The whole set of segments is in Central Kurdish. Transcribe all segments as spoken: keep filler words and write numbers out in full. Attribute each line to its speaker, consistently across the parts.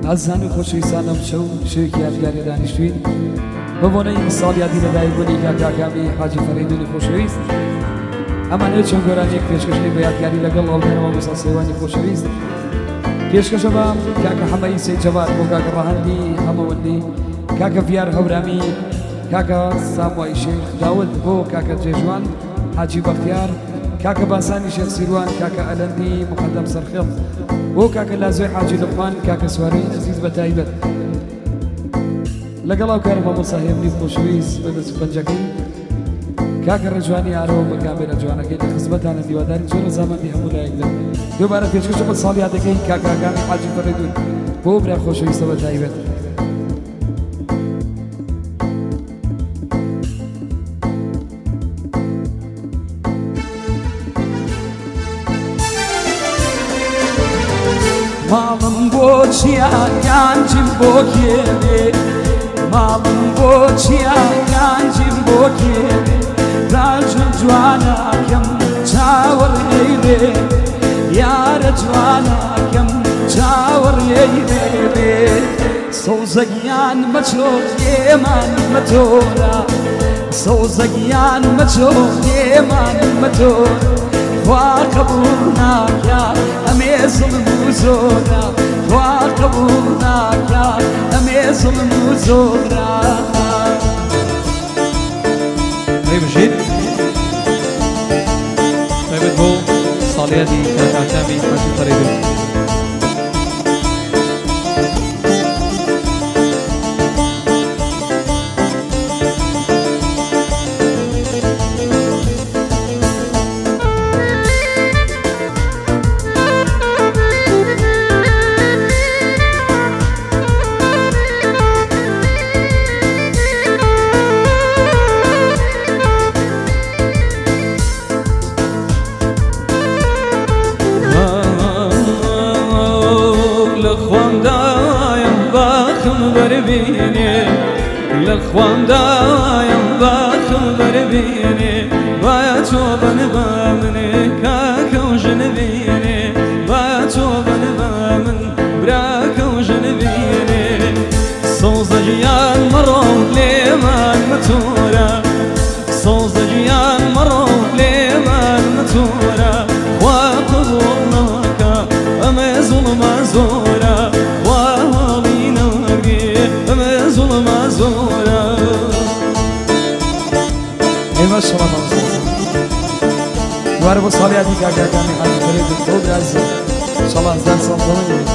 Speaker 1: ئازان و خۆشەویستان ئەم شەو شەوێکی یادگاری دانیشتوین بە بۆنەی ساڵ یادی لەدایکبوونی کاکاکامی حاجی فەریدونی خۆشەویست. ئەمانەیە چەند گۆرانێک پێشکەشەی بە یادگاری لەگەڵ ئەڵدەرەوە موسا سەیوانی خۆشەویست. پێشکەشە بە کاکە حەمەی سەید جەواد بۆ کاکە ڕەهەندی هەمەوەندی، کاکە ڤیار هەورامی، کاکە ساموای شێخ داود، بۆ کاکە جێژوان حاجی بەختیار، کاکە باسانی شێخ سیروان، کاکە ئەلەندی مقەدەم سەرخێڵ، بۆ کاکە لازوی حاجی لقمان، کاکە سواری عزیز بە تایبەت. لەگەڵ ئەو کارە مامۆستا هێمنی خۆشەویست بە دەست و پەنجەکەی، کاکە ڕێجوانی ئارەوە بە کامێرە جوانەکەی لە خزمەتانە دیواداری زۆر زامەندی هەموو لایەکدا. دووبارە پێشکەشە بە ساڵ یادەکەی کاکاکانی حاجی فەریدون بۆ برا خۆشەویستە بە تایبەت.
Speaker 2: ماڵم بۆ چیا گانجیم بۆ کێوێ، ماڵم بۆ چیا گانجیم بۆ کێوێ، ڕاجم جوانەکەم چاوەڕێوێ، یارە جوانەکەم چاوەڕێوێ، سەوزەگیان مەچۆ ئێمان مەتۆرە، سەوزەگیان مەچۆ ئێمان مەتۆرە، خوا قبول ناکە ئەمێ زڵم و زۆرە، خوا قبول ناکە ئەمێ زڵم و زۆرە.
Speaker 3: ئەی بژید تایبەت بۆ ساڵیادی کاکاکامی حاجی فەریدون.
Speaker 4: لخوام دایم باخم بربینی باید تو بنبامنی کاکو جنبینی باید تو بنبامن براکو جنبینی سوزجیان مرو لیمان متورا، سوزجیان مرو لیمان متورا، خوا قبول ناکا اما ظلم زورا،
Speaker 1: ما شاء الله وارد بصالي هذيك كاكا كامي حاجي فەریدون بۆ براز ان شاء الله زار صال ضمني.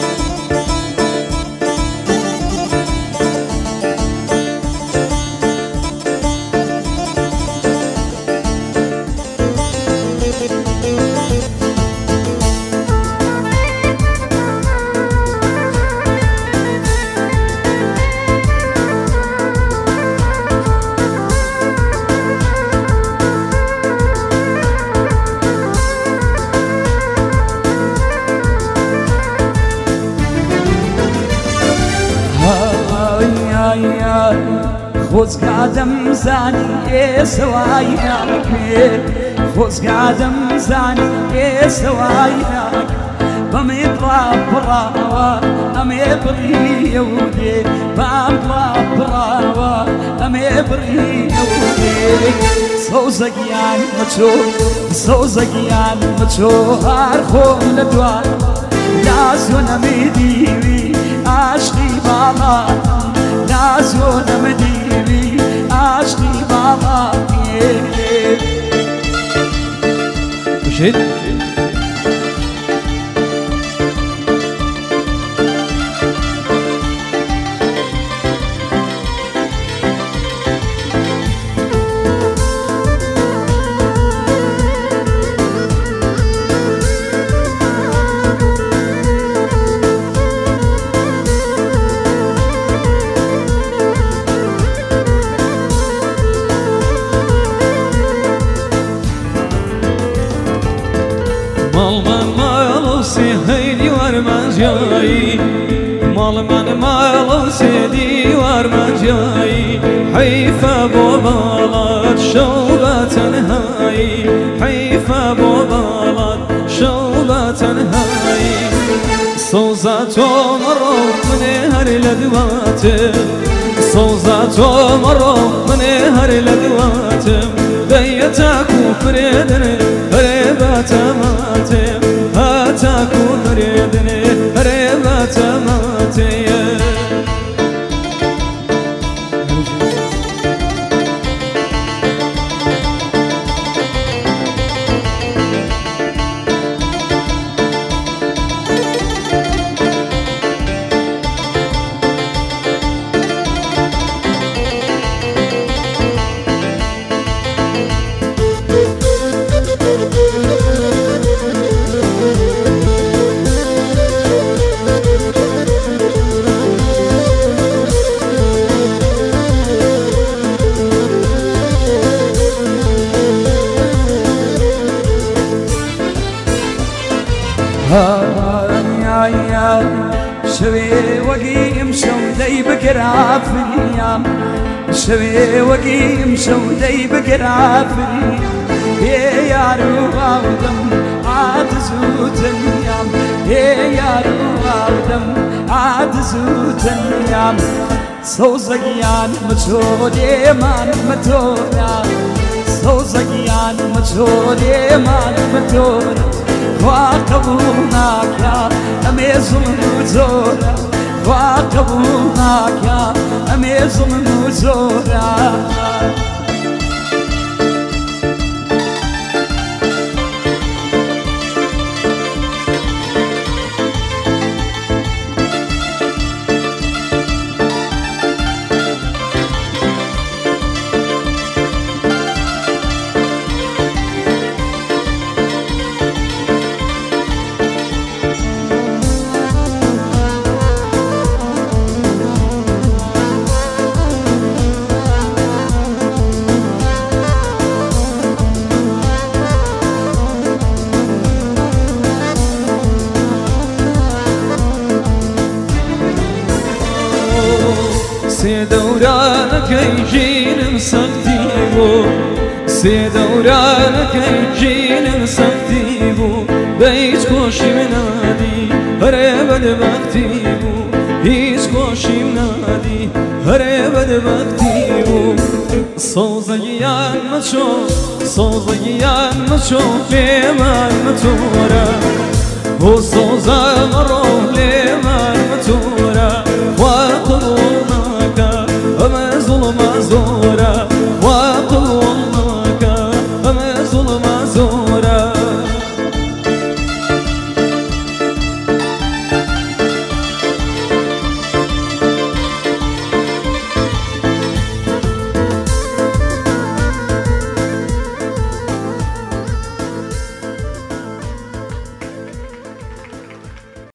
Speaker 2: خۆزگادەم زانی ئێسەوای ناکێ، خۆزگادەم زانی ئێسەوای ناکێ، بەمێ بڵا بڕاوە ئەمێ بڕیە و دێ، بام بڵا بڕاوە ئەمێ بڕیە و دێ، سەوزەگیان مەچۆ سەوزەگیان مەچۆ هەر خۆم لە دوان لازۆ نەمێدیوی عاشقی باڵا، لازۆ نەمەدیوی عاشقی باڵاکێ.
Speaker 3: بژید
Speaker 4: مال من مال سيدي وارمجاي، حيفا بوبالات شوبة تنهاي، حيفا بوبالات شوبة تنهاي، صوزة مرو هر لدواتم صوزات مرو من هر لدواتم ديتاكو فريدني هريباتماتم هاتاكو فريدني هريباتماتم
Speaker 2: شوي وقيم شودي بقرا في اليام شوي وقيم شودي بقرا في اليام يا روح ودم عاد زوت اليام يا روح ودم عاد زوت اليام صوزقيان متودي مان متودا صوزقيان متودي مان متودا واقبوناك يا أميزم نزورا واقبوناك يا أميزم نزورا
Speaker 4: سي دورانك يجين مسقتيبو سي دورانك يجين مسقتيبو بيت كوشي منادي هربد بكتيبو هيش كوشي منادي هربد بكتيبو صوزيان مشو صوزيان مشو فيما